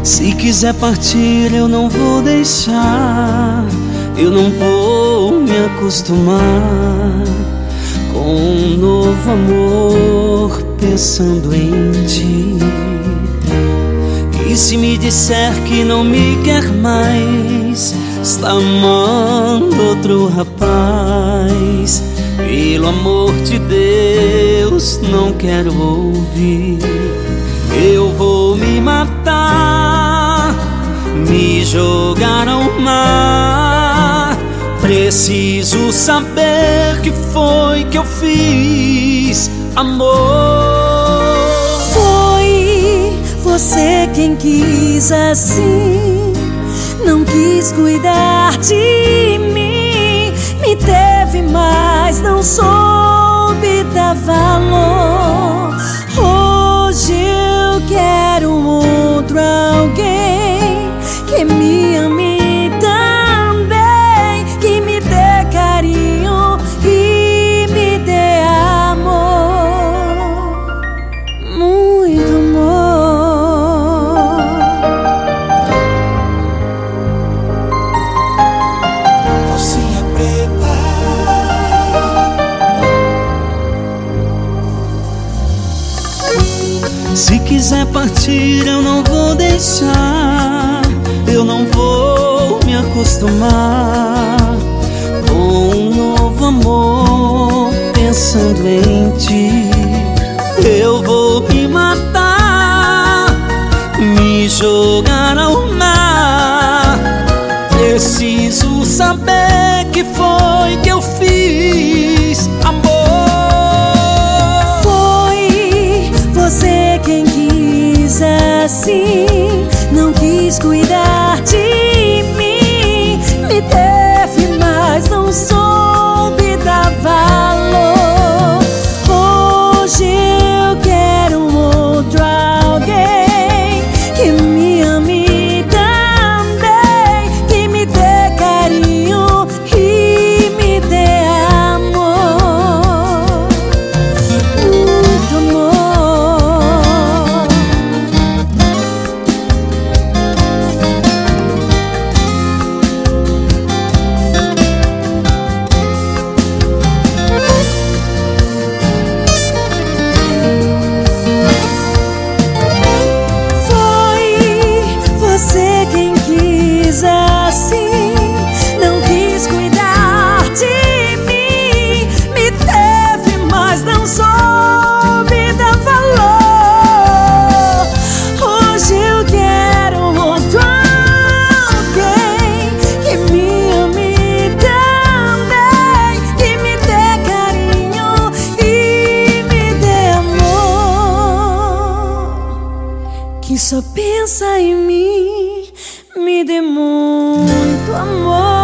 Se quiser partir, eu não vou deixar. Eu não vou me acostumar com um novo amor pensando em ti. E se me disser que não me quer mais, está amando outro rapaz, pelo amor de Deus, não quero ouvir. Eu vou me matar, me jogar ao mar. Preciso saber que foi que eu fiz, amor. Foi você quem quis assim, não quis cuidar de mim. Me teve, mas não soube dar valor. Hoje eu quero um outro alguém que me ame também, que me dê carinho e me dê amor, muito amor. Calcinha preta. Se quiser partir, eu não vou deixar. Eu não vou me acostumar com um novo amor pensando em ti. Eu vou me matar, me jogar ao mar. Preciso saber que foi que eu fiz, amor. Foi você quem quis assim, não quis cuidar de mim. Me teve, mas não soube dar valor. Hoje eu quero um outro alguém que me ame também, que me dê carinho e me dê amor, muito amor. Foi você quem quis assim, não quis cuidar de mim. Me teve, mas não soube dar valor. Hoje eu quero outro alguém que me ame também, que me dê carinho e me dê amor, que só pensa em mim. Me dê muito amor.